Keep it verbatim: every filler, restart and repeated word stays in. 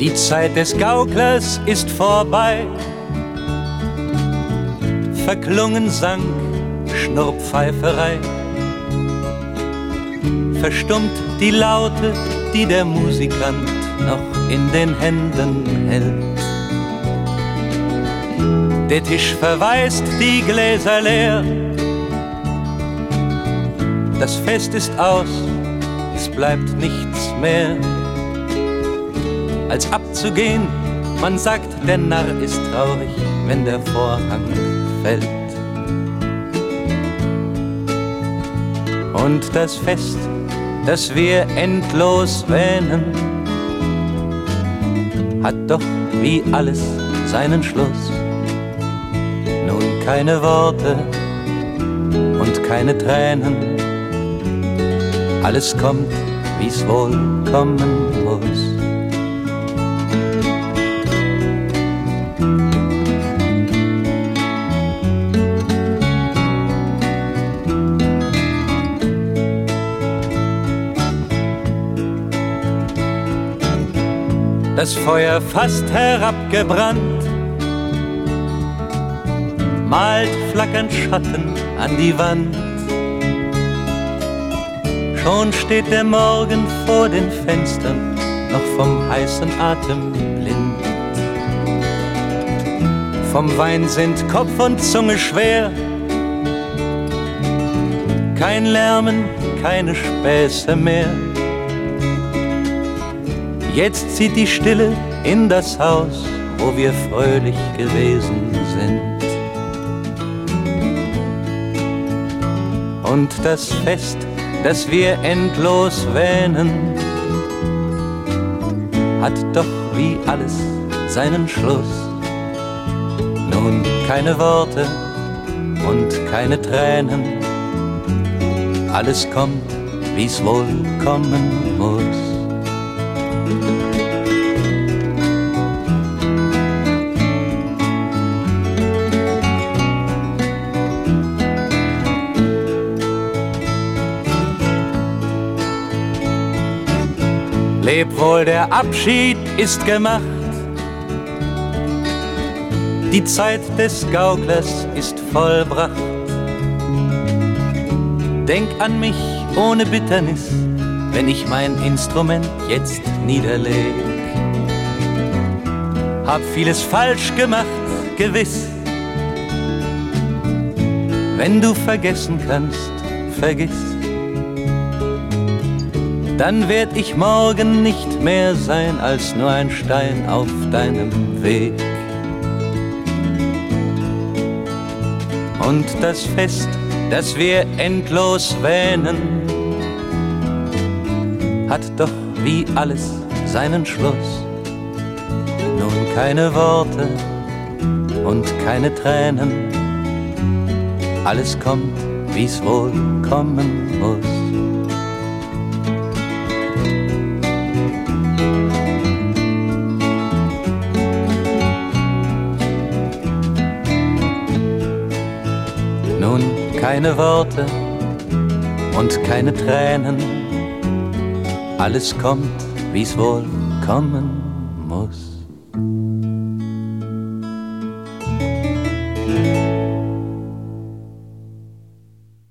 Die Zeit des Gauklers ist vorbei. Verklungen Sang, Schnurrpfeiferei. Verstummt die Laute, die der Musikant noch in den Händen hält. Der Tisch verweist, die Gläser leer. Das Fest ist aus, es bleibt nichts mehr, als abzugehen. Man sagt, der Narr ist traurig, wenn der Vorhang fällt. Und das Fest, das wir endlos wähnen, hat doch wie alles seinen Schluss. Nun keine Worte und keine Tränen, alles kommt, wie's wohl kommen muss. Das Feuer fast herabgebrannt, malt flackernd Schatten an die Wand. Schon steht der Morgen vor den Fenstern, noch vom heißen Atem blind. Vom Wein sind Kopf und Zunge schwer, kein Lärmen, keine Späße mehr. Jetzt zieht die Stille in das Haus, wo wir fröhlich gewesen sind. Und das Fest, das wir endlos wähnen, hat doch wie alles seinen Schluss. Nun keine Worte und keine Tränen, alles kommt, wie's wohl kommen muss. Leb wohl, der Abschied ist gemacht. Die Zeit des Gauklers ist vollbracht. Denk an mich ohne Bitternis, wenn ich mein Instrument jetzt niederleg. Hab vieles falsch gemacht, gewiss. Wenn du vergessen kannst, vergiss. Dann werd ich morgen nicht mehr sein als nur ein Stein auf deinem Weg. Und das Fest, das wir endlos wähnen, hat doch wie alles seinen Schluss. Nun keine Worte und keine Tränen, alles kommt, wie's wohl kommen muss. Nun keine Worte und keine Tränen, alles kommt, wie's wohl kommen muss.